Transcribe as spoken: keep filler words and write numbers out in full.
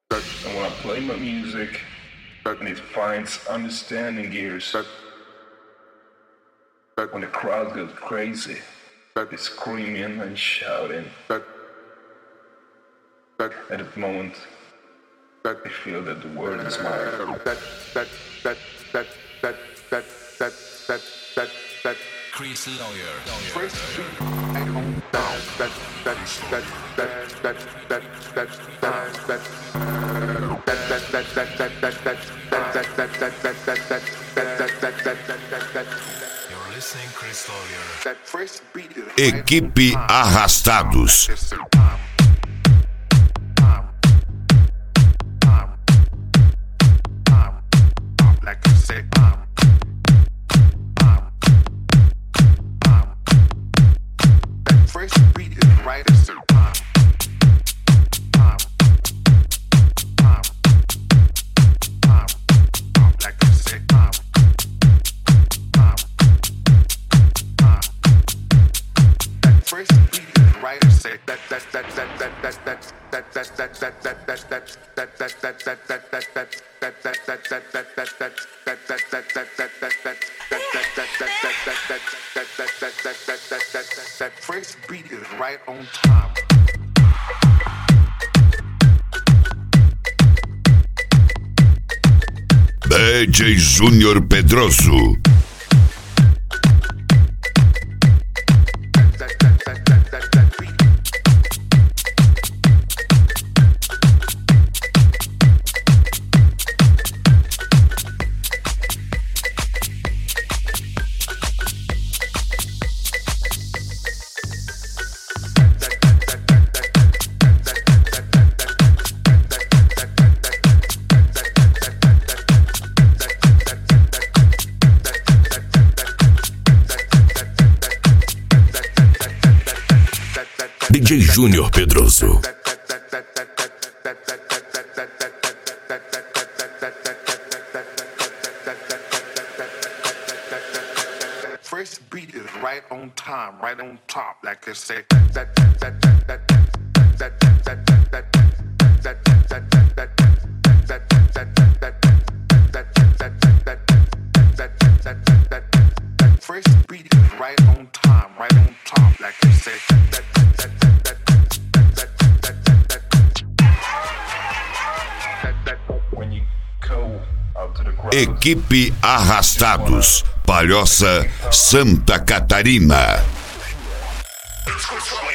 And when I play my music, and it finds understanding ears, when the crowd goes crazy, they're screaming and shouting. At that moment, I feel that the world is mine. Chris Lawyer. First beat, I don't know. That that that that that that that that You're listening, Chris Lawyer. that first beat is Equipe Arrastados. like I said. That first beat is right as the like I said. That first beat is right as said. That that that that that that that that that that that that that that that that that that that that first beat is right on time. D J Júnior Pedroso. D J Júnior Pedroso. First beat is right on time, right on top, like I said. First beat is right on time, right on top, like I said. When you go out to the crowd, Equipe Arrastados. Palhoça, Santa Catarina. it's